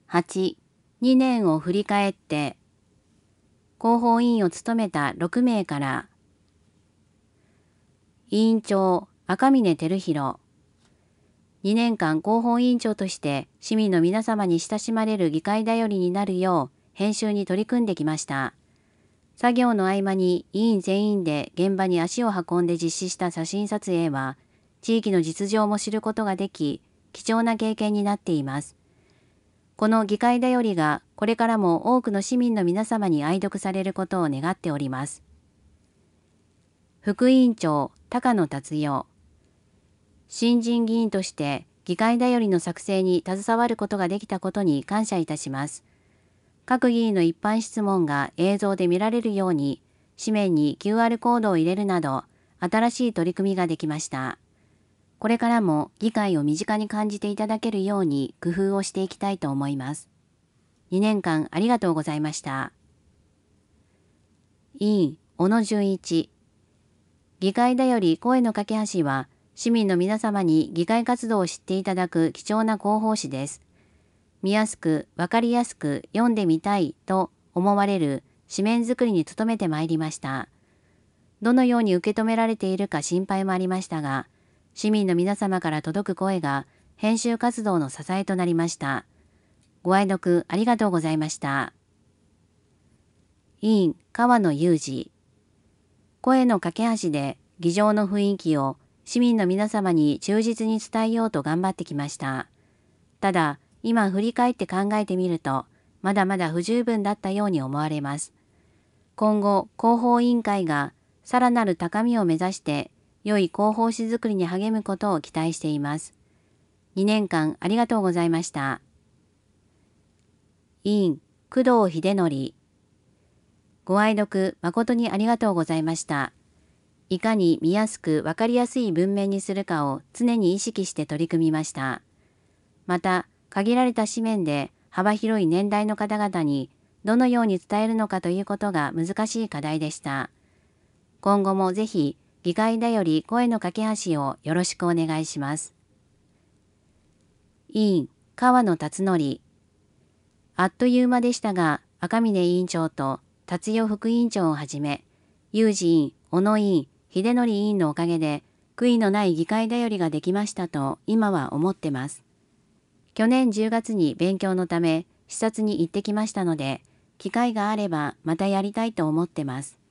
8、2年を振り返って、広報委員を務めた6名から、委員長、赤嶺照弘。2年間広報委員長として市民の皆様に親しまれる議会だよりになるよう編集に取り組んできました。作業の合間に委員全員で現場に足を運んで実施した写真撮影は、地域の実情も知ることができ、貴重な経験になっています。この議会だよりがこれからも多くの市民の皆様に愛読されることを願っております。副委員長、高野達代。新人議員として議会だよりの作成に携わることができたことに感謝いたします。各議員の一般質問が映像で見られるように、紙面に QR コードを入れるなど、新しい取り組みができました。これからも議会を身近に感じていただけるように工夫をしていきたいと思います。2年間ありがとうございました。委員、小野純一。議会だより声の架け橋は、市民の皆様に議会活動を知っていただく貴重な広報誌です。見やすく、わかりやすく読んでみたいと思われる紙面作りに努めてまいりました。どのように受け止められているか心配もありましたが、市民の皆様から届く声が編集活動の支えとなりました。ご愛読ありがとうございました。委員、川野裕二。声の架け橋で議場の雰囲気を市民の皆様に忠実に伝えようと頑張ってきました。ただ、今振り返って考えてみると、まだまだ不十分だったように思われます。今後、広報委員会がさらなる高みを目指して、良い広報誌作りに励むことを期待しています。2年間ありがとうございました。委員、工藤秀則。ご愛読誠にありがとうございました。いかに見やすくわかりやすい文面にするかを常に意識して取り組みました。また、限られた紙面で幅広い年代の方々にどのように伝えるのかということが難しい課題でした。今後もぜひ、議会だより声の架け橋をよろしくお願いします。委員、川野達則。あっという間でしたが、赤嶺委員長と達代副委員長をはじめ、有志委員、小野委員、秀則委員のおかげで、悔いのない議会だよりができましたと今は思ってます。去年10月に勉強のため視察に行ってきましたので、機会があればまたやりたいと思ってます。